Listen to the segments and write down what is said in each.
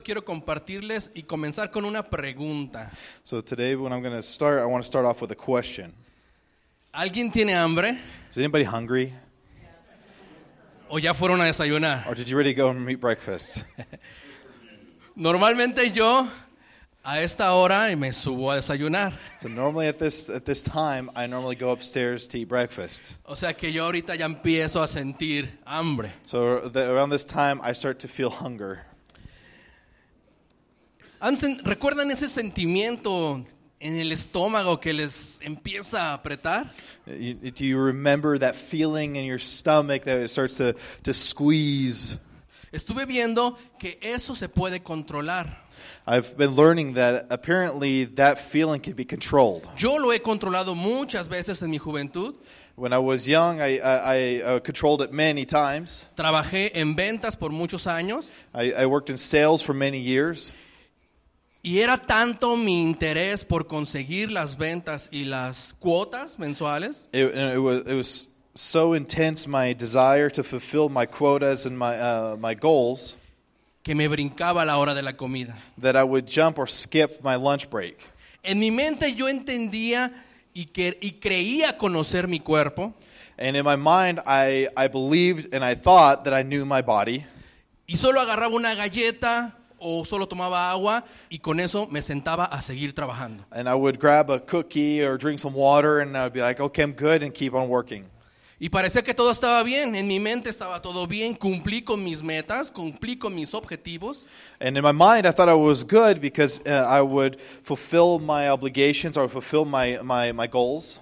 Quiero compartirles y comenzar con una pregunta. So today when I'm going to start, I want to start off with a question. ¿Alguien tiene hambre Is anybody hungry? o ya fueron a desayunar? Or did you already go and eat breakfast? Normalmente yo a esta hora me subo a desayunar. So normally at this time, I normally go upstairs to eat breakfast. O sea que yo ahorita ya empiezo a sentir hambre. So around this time, I start to feel hunger. ¿Recuerdan ese sentimiento en el estómago que les empieza a apretar? Do you remember that feeling in your stomach that it starts to squeeze? Estuve viendo que eso se puede controlar. I've been learning that apparently that feeling can be controlled. Yo lo he controlado muchas veces en mi juventud. When I was young, I controlled it many times. Trabajé en ventas por muchos años. I worked in sales for many years. Y era tanto mi interés por conseguir las ventas y las cuotas mensuales It was so intense, my desire to fulfill my quotas and my goals, que me brincaba a la hora de la comida. that I would jump or skip my lunch break. En mi mente yo entendía y creía conocer mi cuerpo, And in my mind, I believed and I thought that I knew my body. y solo agarraba una galleta o solo tomaba agua y con eso me sentaba a seguir trabajando. And I would grab a cookie or drink some water and I would be like, okay, I'm good, and keep on working. Y parecía que todo estaba bien, en mi mente estaba todo bien, cumplí con mis metas, cumplí con mis objetivos. And in my mind, I thought I was good because I would fulfill my obligations or fulfill my goals.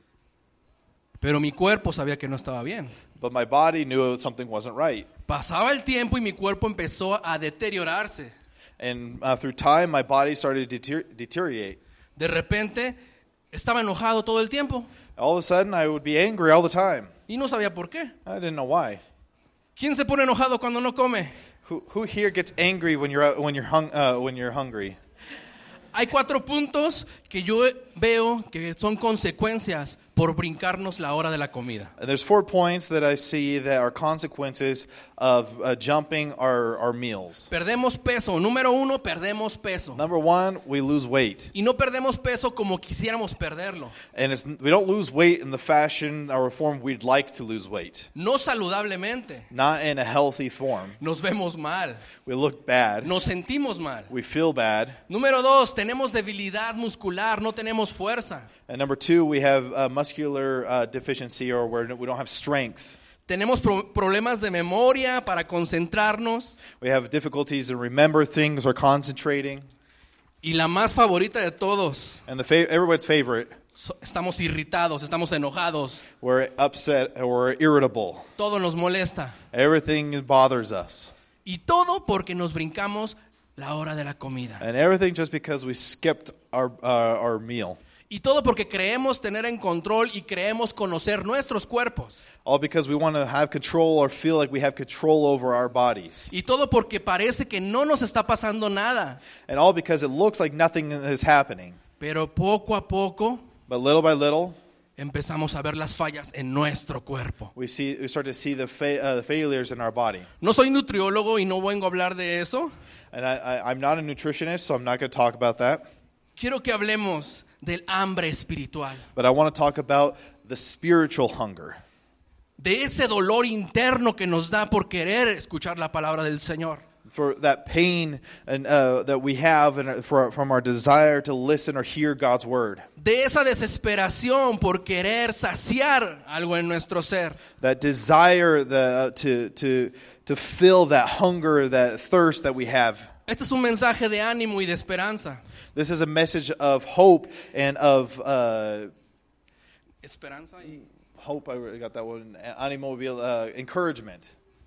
Pero mi cuerpo sabía que no estaba bien. But my body knew something wasn't right. Pasaba el tiempo y mi cuerpo empezó a deteriorarse. And through time, my body started to deteriorate. De repente estaba enojado todo el tiempo All of a sudden, I would be angry all the time. y no sabía por qué. I didn't know why. ¿Quién se pone enojado cuando no come? Who here gets angry when you're hungry? Hay 4 puntos que yo veo que son consecuencias por brincarnos la hora de la comida. There's 4 points that I see that are consequences of jumping our meals. Perdemos peso. Número 1, perdemos peso. Number 1, we lose weight. Y no perdemos peso como quisiéramos perderlo. And we don't lose weight in the fashion or form we'd like to lose weight. No saludablemente. Not in a healthy form. Nos vemos mal. We look bad. Nos sentimos mal. We feel bad. Número 2, tenemos debilidad muscular, no tenemos fuerza. And number 2, we have muscular deficiency, or where we don't have strength. Tenemos problemas de memoria para concentrarnos. We have difficulties in remember things or concentrating. Y la más favorita de todos, And everyone's favorite, estamos irritados, estamos enojados. we're upset or we're irritable. Todo nos molesta. Everything bothers us. Y todo porque nos brincamos la hora de la comida. And everything just because we skipped our meal. Y todo porque creemos tener en control y creemos conocer nuestros cuerpos. All because we want to have control or feel like we have control over our bodies. Y todo porque parece que no nos está pasando nada. And all because it looks like nothing is happening. Pero poco a poco But little by little, empezamos a ver las fallas en nuestro cuerpo. we start to see the failures in our body. No soy nutriólogo y no vengo a hablar de eso. And I'm not a nutritionist, so I'm not going to talk about that. Quiero que hablemos del hambre espiritual. But I want to talk about the spiritual hunger. De ese dolor interno que nos da por querer escuchar la palabra del Señor. For that pain that we have from our desire to listen or hear God's word. De esa desesperación por querer saciar algo en nuestro ser. That desire to fill that hunger, that thirst that we have. Este es un mensaje de ánimo y de esperanza. This is a message of hope and of Esperanza y hope. I got that one. Automobile encouragement.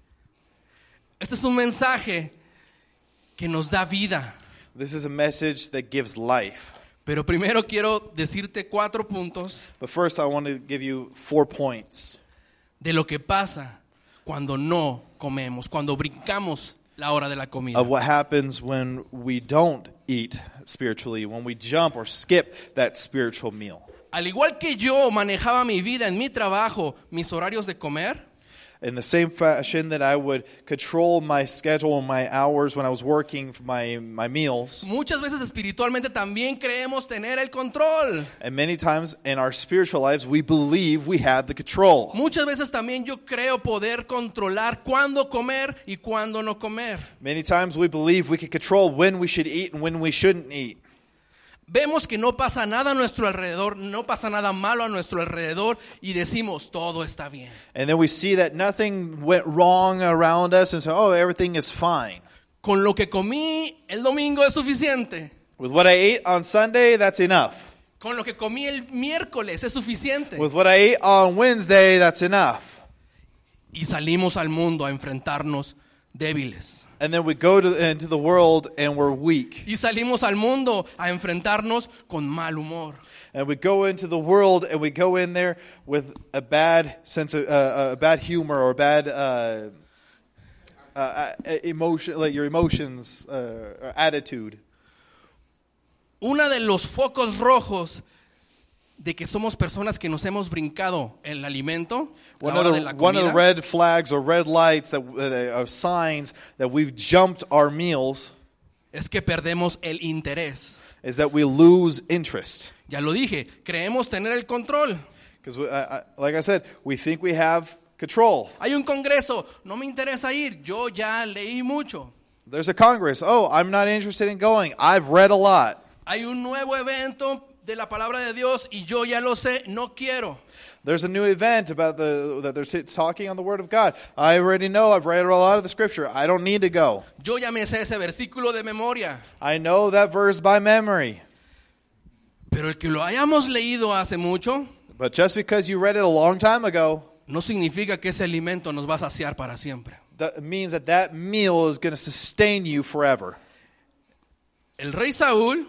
este es un mensaje que nos da vida. This is a message that gives life. Pero primero quiero decirte 4 puntos But first, I want to give you 4 points de lo que pasa cuando no comemos, cuando brincamos la hora de la comida. of what happens when we don't eat spiritually, when we jump or skip that spiritual meal. Al igual que yo manejaba mi vida en mi trabajo, mis horarios de comer, In the same fashion that I would control my schedule and my hours when I was working for my meals. Muchas veces espiritualmente también creemos tener el control. And many times in our spiritual lives, we believe we have the control. Muchas veces también yo creo poder controlar cuándo comer y cuándo no comer. Many times we believe we can control when we should eat and when we shouldn't eat. Vemos que no pasa nada a nuestro alrededor, no pasa nada malo a nuestro alrededor y decimos todo está bien. And then we see that nothing went wrong around us and say, oh, everything is fine. Con lo que comí el domingo es suficiente. With what I ate on Sunday, that's enough. Con lo que comí el miércoles es suficiente. With what I ate on Wednesday, that's enough. Y salimos al mundo a enfrentarnos débiles. And then we go into the world and we're weak. Y salimos al mundo a enfrentarnos con mal humor. And we go into the world and we go in there with a bad sense of a bad humor or bad emotion, like your emotions, or attitude. Uno de los focos rojos de que somos personas que nos hemos brincado el alimento, la hora de la One of the comida, red flags or red lights that are signs that we've jumped our meals es que perdemos el interés. is that we lose interest. Ya lo dije, creemos tener el control. Because, like I said, we think we have control. Hay un congreso, no me interesa ir, yo ya leí mucho. There's a Congress. Oh, I'm not interested in going. I've read a lot. Hay un nuevo evento de la palabra de Dios y yo ya lo sé, no quiero. There's a new event about that they're talking on the Word of God. I already know. I've read a lot of the Scripture. I don't need to go. Yo ya me sé ese versículo de memoria. I know that verse by memory. Pero el que lo hayamos leído hace mucho, But just because you read it a long time ago, no significa que ese alimento nos va a saciar para siempre. that means that meal is going to sustain you forever. El rey Saúl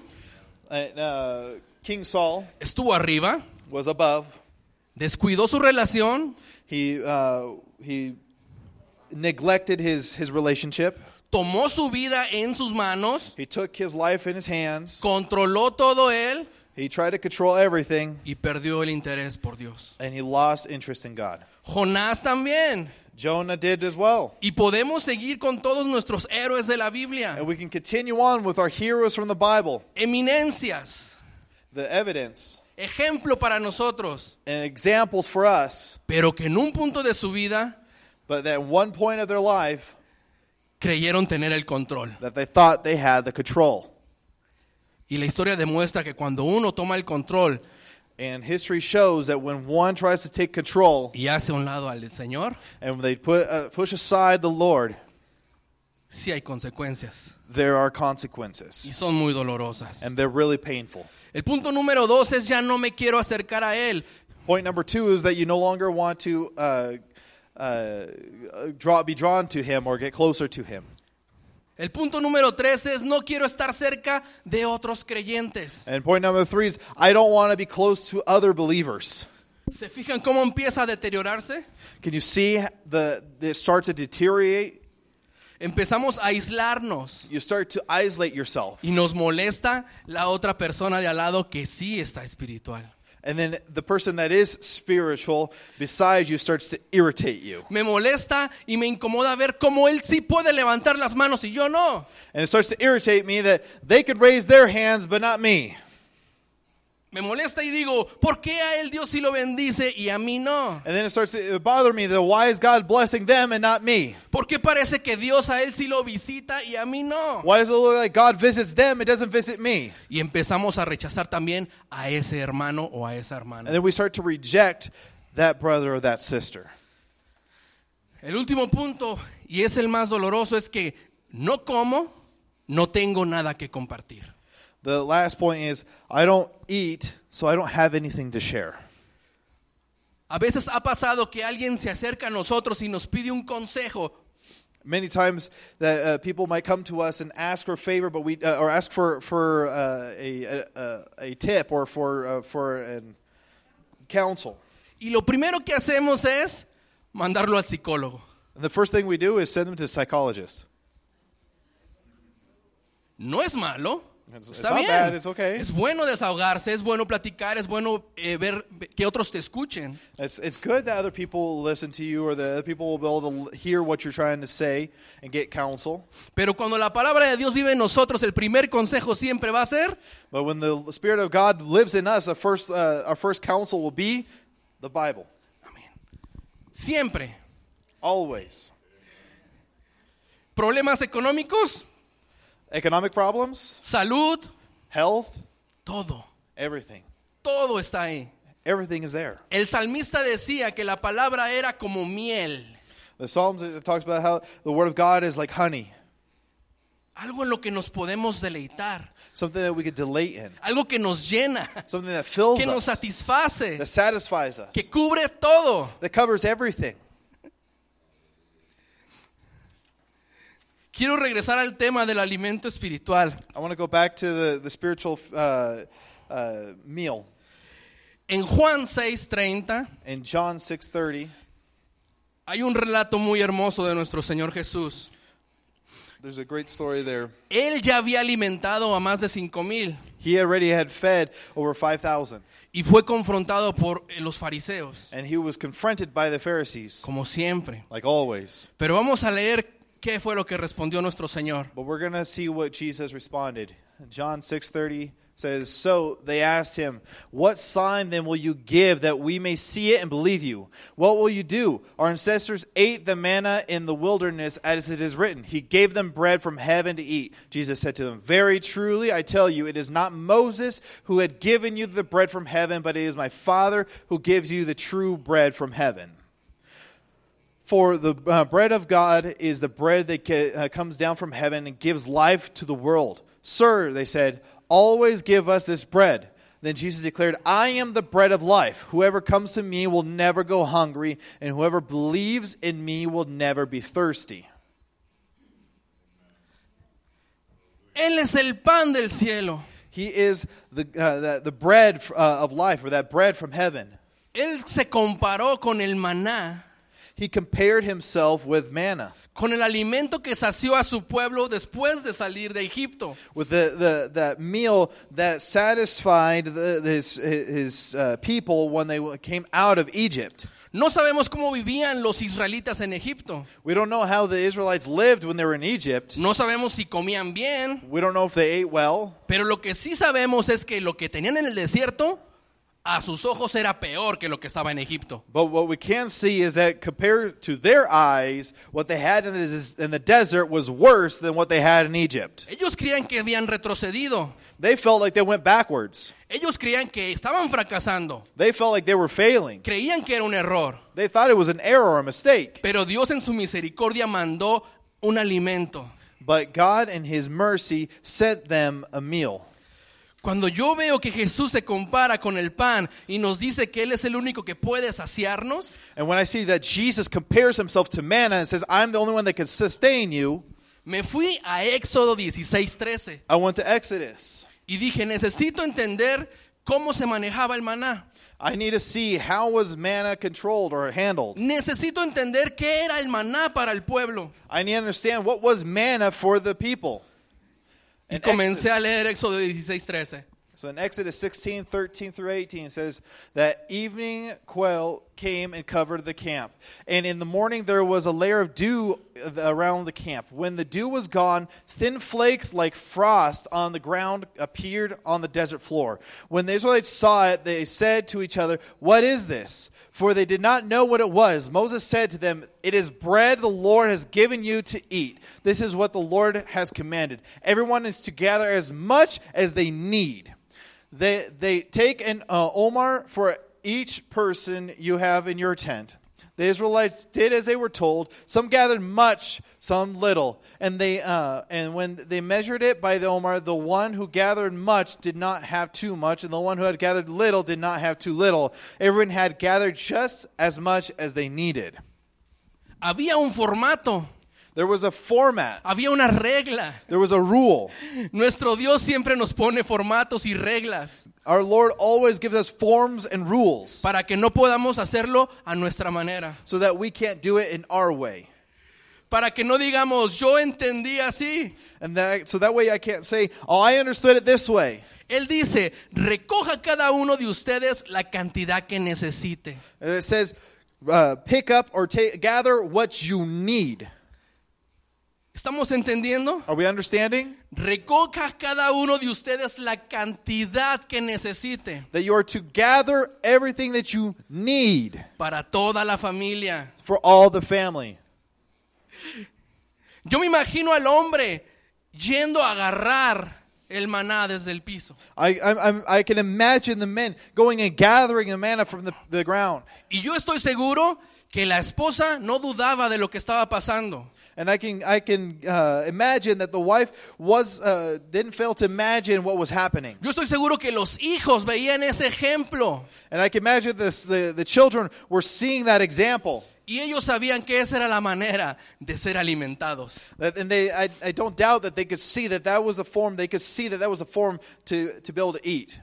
King Saul estuvo arriba, was above. descuidó su relación, He neglected his relationship. tomó su vida en sus manos, He took his life in his hands. controló todo él He tried to control everything, y perdió el interés por Dios. and he lost interest in God. Jonás también. Jonah did as well. Y podemos seguir con todos nuestros héroes de la Biblia. And we can continue on with our heroes from the Bible, Eminencias, the evidence ejemplo para nosotros, and examples for us, pero que en un punto de su vida but at one point of their life creyeron tener el control. that they thought they had the control. Y la historia demuestra que cuando uno toma el control And history shows that when one tries to take control y hace a un lado al Señor, and they push aside the Lord, sí hay consecuencias there are y consequences, son muy dolorosas. and they're really painful. El punto número 2 es ya no me quiero acercar a Él. Point number 2 is that you no longer want to be drawn to him or get closer to him. El punto número 3 es no quiero estar cerca de otros creyentes. And point number 3 is I don't want to be close to other believers. ¿Se fijan cómo empieza a deteriorarse? Can you see it starts to deteriorate? Empezamos a aislarnos You start to isolate yourself. y nos molesta la otra persona de al lado que sí está espiritual. And then the person that is spiritual beside you starts to irritate you. Me molesta y me incomoda ver cómo él sí puede levantar las manos y yo no. And it starts to irritate me that they could raise their hands but not me. Me molesta y digo, ¿por qué a él Dios sí lo bendice y a mí no? And then it starts to bother me that why is God blessing them and not me? ¿Por qué parece que Dios a él sí lo visita y a mí no? Why does it look like God visits them, it doesn't visit me? Y empezamos a rechazar también a ese hermano o a esa hermana. And then we start to reject that brother or that sister. El último punto, y es el más doloroso, es que no como, no tengo nada que compartir. The last point is I don't eat, so I don't have anything to share. A veces ha pasado que alguien se acerca a nosotros y nos pide un consejo. Many times that people might come to us and ask for a favor, but we or ask for a tip or for counsel. Y lo primero que hacemos es mandarlo al psicólogo. And the first thing we do is send them to a psychologist. No es malo, It's Está not bien. bad, it's okay. Es bueno desahogarse, es bueno platicar, es bueno ver que otros te escuchen. It's good that other people listen to you or that other people will be able to hear what you're trying to say and get counsel. Pero cuando la palabra de Dios vive en nosotros, el primer consejo siempre va a ser: But when the Spirit of God lives in us, our first counsel will be the Bible. amén. Siempre. Always. Problemas económicos, Economic problems, salud, health, todo. everything. Todo está ahí. Everything is there. El salmista decía que la palabra era como miel. The Psalms, it talks about how the Word of God is like honey, Algo en lo que nos podemos deleitar. something that we could delight in, Algo que nos llena, something that fills que nos us, satisface, that satisfies us, que cubre todo. that covers everything. Quiero regresar al tema del alimento espiritual. I want to go back to the spiritual meal. En Juan 6:30 In John 6:30, hay un relato muy hermoso de nuestro Señor Jesús. there's a great story there. Él ya había alimentado a más de 5,000 He already had fed over 5,000, y fue confrontado por los fariseos, and he was confronted by the Pharisees, como siempre. like always. Pero vamos a leer qué fue lo que respondió nuestro Señor. But we're going to see what Jesus responded. John 6:30 says, "So they asked him, 'What sign then will you give that we may see it and believe you? What will you do? Our ancestors ate the manna in the wilderness as it is written. He gave them bread from heaven to eat.' Jesus said to them, 'Very truly I tell you, it is not Moses who had given you the bread from heaven, but it is my Father who gives you the true bread from heaven. For the bread of God is the bread that comes down from heaven and gives life to the world.' 'Sir,' they said, 'always give us this bread.' Then Jesus declared, 'I am the bread of life. Whoever comes to me will never go hungry, and whoever believes in me will never be thirsty.'" Él es el pan del cielo. He is the bread of life, or that bread from heaven. Él se comparó con el maná, He compared himself with manna, con el alimento que sació a su pueblo después de salir de Egipto. with that meal that satisfied his people when they came out of Egypt. No sabemos cómo vivían los israelitas en Egipto. We don't know how the Israelites lived when they were in Egypt. No sabemos si comían bien, We don't know if they ate well. pero lo que sí sabemos es que lo que tenían en el desierto a sus ojos era peor que lo que estaba en Egipto. But what we can see is that compared to their eyes, what they had in the desert was worse than what they had in Egypt. Ellos creían que habían retrocedido. They felt like they went backwards. Ellos creían que estaban fracasando. They felt like they were failing. Creían que era un error. They thought it was an error or a mistake. Pero Dios en su misericordia mandó un alimento. But God in His mercy sent them a meal. Cuando yo veo que Jesús se compara con el pan y nos dice que Él es el único que puede saciarnos, And when I see that Jesus compares Himself to manna and says, "I'm the only one that can sustain you," me fui a Éxodo 16:13 I went to Exodus. y dije, necesito entender cómo se manejaba el maná. I need to see how was manna controlled or handled. Necesito entender qué era el maná para el pueblo. I need to understand what was manna for the people. Y In comencé Exodus- a leer Éxodo 16:13. So in Exodus 16:13 through 18 it says that evening quail came and covered the camp. And in the morning there was a layer of dew around the camp. When the dew was gone, thin flakes like frost on the ground appeared on the desert floor. When the Israelites saw it, they said to each other, "What is this?" For they did not know what it was. Moses said to them, "It is bread the Lord has given you to eat. This is what the Lord has commanded. Everyone is to gather as much as they need. They take an omer for each person you have in your tent." The Israelites did as they were told. Some gathered much, some little. And when they measured it by the omer, the one who gathered much did not have too much, and the one who had gathered little did not have too little. Everyone had gathered just as much as they needed. Había un formato, There was a format. había una regla. There was a rule. Nuestro Dios siempre nos pone formatos y reglas Our Lord always gives us forms and rules para que no podamos hacerlo a nuestra manera. so that we can't do it in our way. para que no digamos, yo entendí así. And so that way I can't say, oh, I understood it this way. Él dice, recoja cada uno de ustedes la cantidad que necesite. And it says, pick up or gather what you need. ¿Estamos entendiendo? Are we understanding? Recoja cada uno de ustedes la cantidad que necesite That you are to gather everything that you need para toda la familia. for all the family. Yo me imagino al hombre yendo a agarrar el maná desde el piso. I can imagine the men going and gathering the manna from the ground. Y yo estoy seguro que la esposa no dudaba de lo que estaba pasando. And I can imagine that the wife didn't fail to imagine what was happening. Yo estoy seguro que los hijos veían ese ejemplo. And I can imagine the children were seeing that example. Y ellos sabían que esa era la manera de ser alimentados. And I don't doubt that they could see that was the form. They could see that was a form to be able to eat.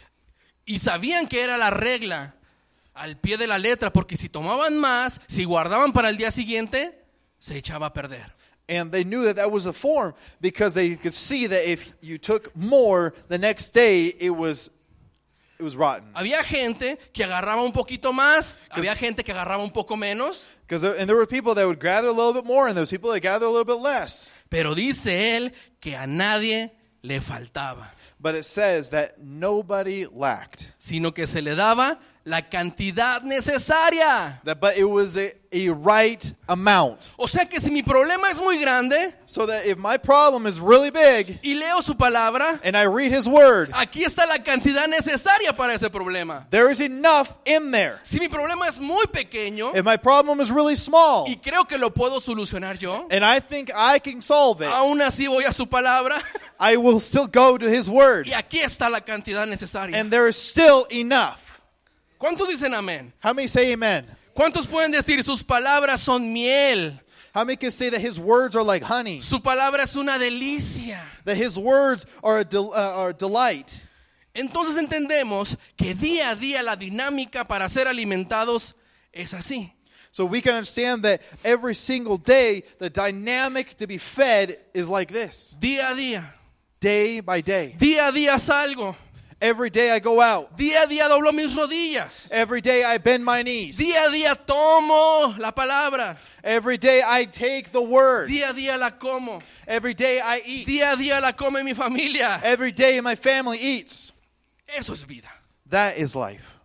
Y sabían que era la regla al pie de la letra, porque si tomaban más, si guardaban para el día siguiente, se echaba a perder. And they knew that was a form because they could see that if you took more, the next day it was rotten. Había gente que agarraba un poquito más, había gente que agarraba un poco menos. And there were people that would gather a little bit more, and there was people that gathered a little bit less. Pero dice él que a nadie le faltaba, But it says that nobody lacked. sino que se le daba la cantidad necesaria. But it was a right amount. O sea que si mi problema es muy grande So that if my problem is really big y leo su palabra, and I read his word, aquí está la cantidad necesaria para ese problema. there is enough in there. Si mi problema es muy pequeño If my problem is really small y creo que lo puedo solucionar yo, and I think I can solve it, aún así voy a su palabra I will still go to his word. y aquí está la cantidad necesaria. And there is still enough. ¿Cuántos dicen amén? How many say amen? ¿Cuántos pueden decir sus palabras son miel? How many can say that his words are like honey? Su palabra es una delicia. That his words are a delight. Entonces entendemos que día a día la dinámica para ser alimentados es así. So we can understand that every single day, the dynamic to be fed is like this. Día a día. Day by day. Día a día salgo. Every day I go out. Día a día doblo mis rodillas. Every day I bend my knees. Día a día tomo la palabra. Every day I take the word. Día a día la como. Every day I eat. Día a día la come mi familia. Every day my family eats. Eso es vida. That is life.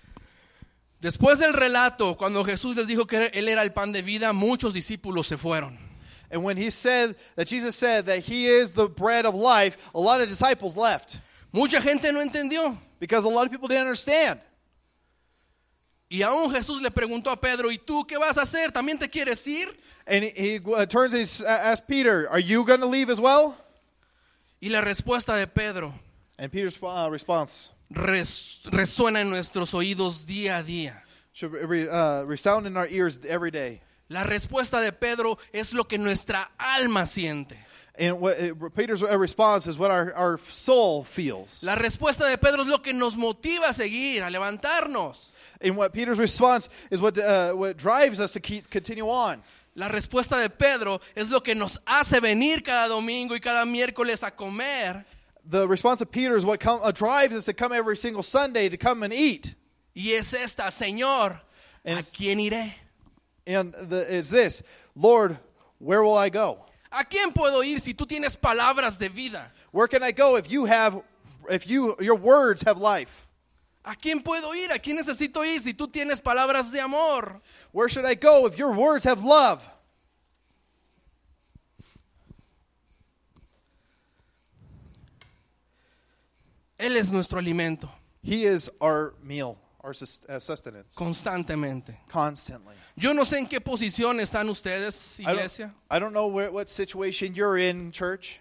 Después del relato, cuando Jesús les dijo que él era el pan de vida, muchos discípulos se fueron. And when Jesus said that he is the bread of life, a lot of disciples left. Mucha gente no entendió. Because a lot of people didn't understand. Y aún Jesús le preguntó a Pedro, ¿y tú qué vas a hacer? ¿También te quieres ir? And he turns and asks Peter, are you going to leave as well? Y la respuesta de Pedro And Peter's response resuena en nuestros oídos día a día. should resound in our ears every day. La respuesta de Pedro es lo que nuestra alma siente. And Peter's response is what our soul feels. La respuesta de Pedro es lo que nos motiva a seguir, a levantarnos. And what Peter's response is what drives us to continue on. La respuesta de Pedro es lo que nos hace venir cada domingo y cada miércoles a comer. The response of Peter is what drives us to come every single Sunday to come and eat. Y es esta, Señor, And ¿a quién iré? And it's this, Lord, where will I go? ¿A quién puedo ir si tú tienes palabras de vida? Where can I go if your words have life? ¿A quién puedo ir? ¿A quién necesito ir si tú tienes palabras de amor? Where should I go if your words have love? Él es nuestro alimento, He is our meal, our sustenance, constantemente. constantly. Yo no sé en qué posición están ustedes, iglesia, I don't know what situation you're in, church,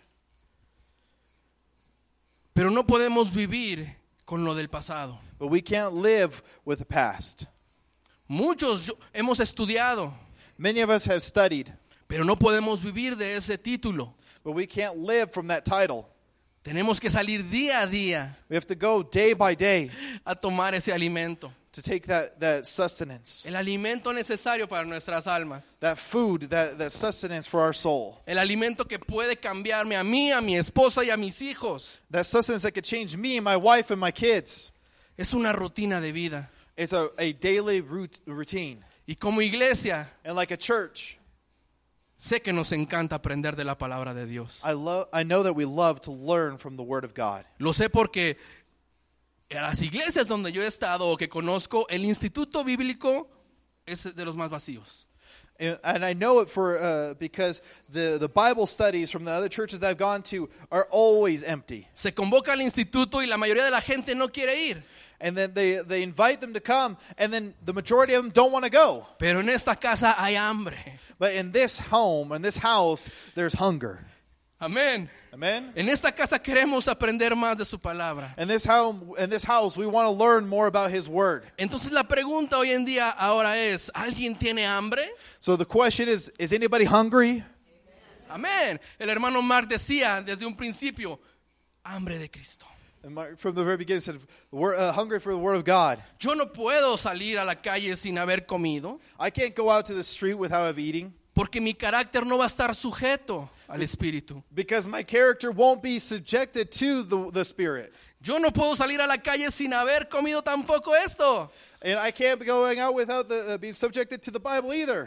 pero no podemos vivir con lo del pasado. but we can't live with the past. Muchos hemos estudiado, Many of us have studied, pero no podemos vivir de ese título. but we can't live from that title. Tenemos que salir día a día We have to go day by day a tomar ese alimento. to take that sustenance, El alimento necesario para nuestras almas. that food, that sustenance for our soul. El alimento que puede cambiarme a mí, a mi esposa y a mis hijos. That sustenance that could change me, my wife, and my kids. Es una rutina de vida. It's a daily routine. Y como iglesia, And like a church, sé que nos encanta aprender de la palabra de Dios. I know that we love to learn from the Word of God. Lo sé porque en las iglesias donde yo he estado o que conozco, el instituto bíblico es de los más vacíos. And I know it because the Bible studies from the other churches that I've gone to are always empty. Se convoca al instituto y la mayoría de la gente no quiere ir. And then they invite them to come, and then the majority of them don't want to go. Pero en esta casa hay hambre. But in this home, in this house, there's hunger. Amén. Amen? En esta casa queremos aprender más de su palabra. In this house, we want to learn more about His Word. Entonces la pregunta hoy en día ahora es, ¿alguien tiene hambre? So the question is anybody hungry? Amén. El hermano Mark decía desde un principio, hambre de Cristo. And from the very beginning, said, hungry for the Word of God. Yo no puedo salir a la calle sin haber comido, I can't go out to the street without eating, porque mi carácter no va a estar sujeto al Espíritu. because my character won't be subjected to the Spirit. Yo no puedo salir a la calle sin haber comido tampoco esto. And I can't be going out without being subjected to the Bible either.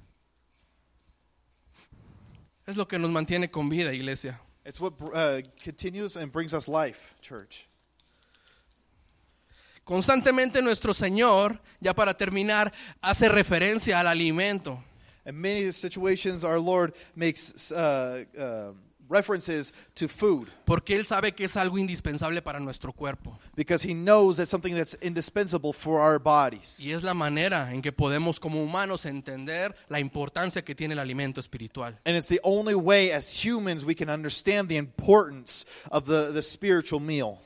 Es lo que nos mantiene con vida, iglesia. It's what continues and brings us life, church. Constantemente nuestro Señor, ya para terminar, hace referencia al alimento. In many situations, our Lord makes references to food, Porque Él sabe que es algo indispensable para nuestro cuerpo. because He knows that's something that's indispensable for our bodies. Y es la manera en que podemos como humanos entender la importancia que tiene el alimento espiritual. And it's the only way as humans we can understand the importance of the spiritual meal.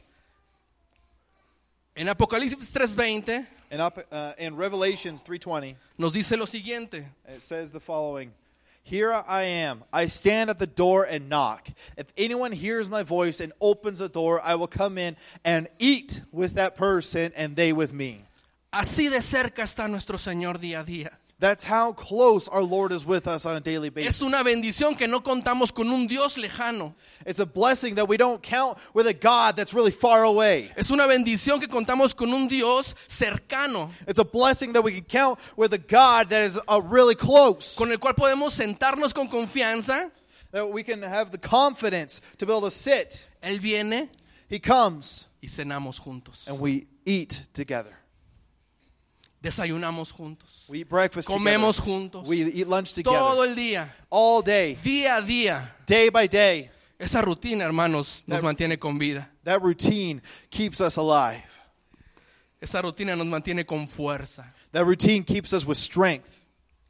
En Apocalipsis 3:20 In Revelations 3:20, nos dice lo siguiente. it says the following: Here I am. I stand at the door and knock. If anyone hears my voice and opens the door, I will come in and eat with that person and they with me. Así de cerca está nuestro Señor día a día. That's how close our Lord is with us on a daily basis. Es una bendición que no contamos con un Dios lejano. It's a blessing that we don't count with a God that's really far away. Es una bendición que contamos con un Dios cercano, It's a blessing that we can count with a God that is really close. con el cual podemos sentarnos con confianza. That we can have the confidence to be able to sit. Él viene He comes y cenamos juntos. and we eat together. Desayunamos juntos. We eat breakfast Comemos together. juntos. We eat lunch Todo together. el día, All day, día a día. day by day. Esa rutina, hermanos, nos That- mantiene con vida. That routine keeps us alive. Esa rutina nos mantiene con fuerza. That routine keeps us with strength.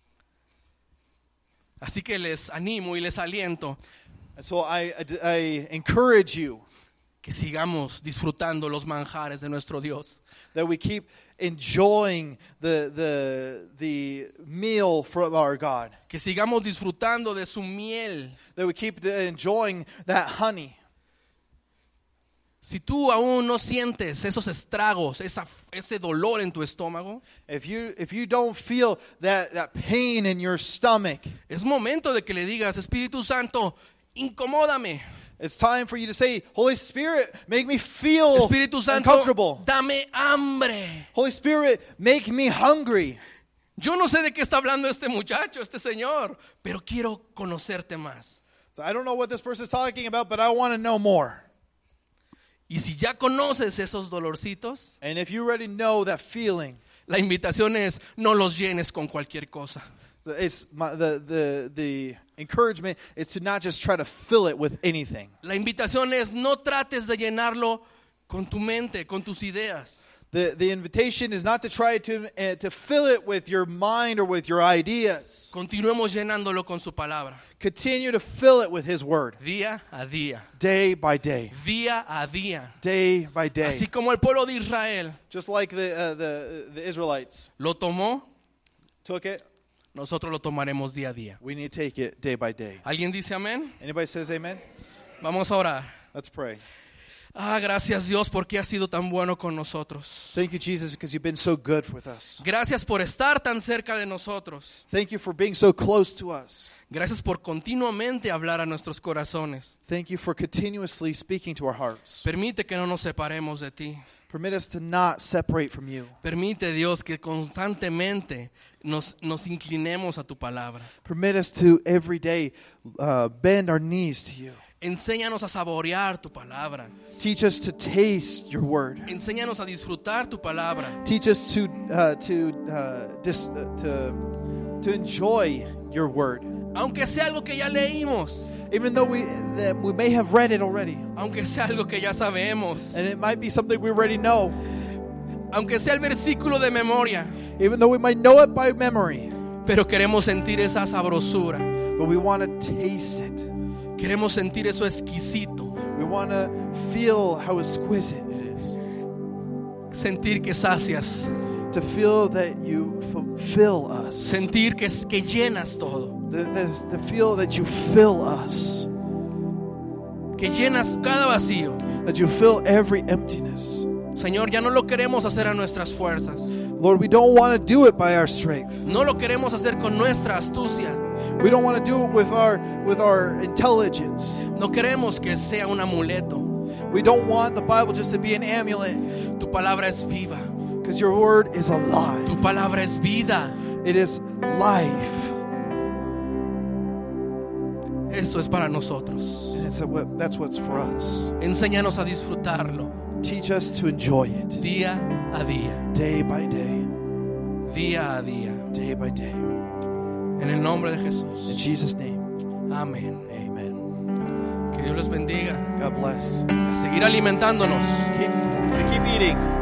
Así que les animo y les aliento And so I encourage you que sigamos disfrutando los manjares de nuestro Dios. that we keep enjoying the meal from our God. Que sigamos disfrutando de su miel. That we keep enjoying that honey. Si tú aún no sientes esos estragos, ese dolor en tu estómago, If you don't feel that pain in your stomach, es momento de que le digas, Espíritu Santo, incomódame. it's time for you to say, Holy Spirit, make me feel Espíritu Santo, uncomfortable. dame hambre. Holy Spirit, make me hungry. Yo no sé de qué está hablando este muchacho, este señor, pero quiero conocerte más. So I don't know what this person is talking about, but I want to know more. Y si ya conoces esos dolorcitos, And if you already know that feeling, la invitación es no los llenes con cualquier cosa. the encouragement is to not just try to fill it with anything. La invitación es no trates de llenarlo con tu mente, con tus ideas. The invitation is not to try to fill it with your mind or with your ideas. Continuemos llenándolo con su palabra. Continue to fill it with His Word, Día a día. day by day, Día a día. day by day. Así como el pueblo de Israel Just like the Israelites lo tomó, took it, nosotros lo tomaremos día a día. we need to take it day by day. ¿Alguien dice amén? Anybody says amen? Vamos a orar. Let's pray. Gracias Dios porque has sido tan bueno con nosotros. Thank you, Jesus, because you've been so good with us. Gracias por estar tan cerca de nosotros. Thank you for being so close to us. Gracias por continuamente hablar a nuestros corazones. Thank you for continuously speaking to our hearts. Permite que no nos separemos de ti. Permit us to not separate from you. Permite, Dios, que constantemente nos inclinemos a tu palabra. Permit us to every day bend our knees to you. Enséñanos a saborear tu palabra. Teach us to taste your word. Enséñanos a disfrutar tu palabra. Teach us to enjoy your word. Aunque sea algo que ya leímos. Even though we may have read it already. Aunque sea algo que ya sabemos. And it might be something we already know. Aunque sea el versículo de memoria. Even though we might know it by memory. Pero queremos sentir esa sabrosura. But we want to taste it. Queremos sentir eso exquisito. We want to feel how exquisite it is. Sentir que sacias. To feel that you fulfill us. Sentir que llenas todo. To feel that you fill us. Que llenas cada vacío. That you fill every emptiness. Señor, ya no lo queremos hacer a nuestras fuerzas. Lord, we don't want to do it by our strength. No lo queremos hacer con nuestra astucia. We don't want to do it with our intelligence. No queremos que sea un amuleto. We don't want the Bible just to be an amulet. Tu palabra es viva. Because your word is alive. Tu palabra es vida. It is life. Eso es para nosotros. And that's what's for us. Enséñanos a disfrutarlo. Teach us to enjoy it. Día a día. Day by day. Día a día. Day by day. En el nombre de Jesús. In Jesus' name. Amén. Amen. Que Dios los bendiga. God bless. A seguir alimentándonos. Keep eating.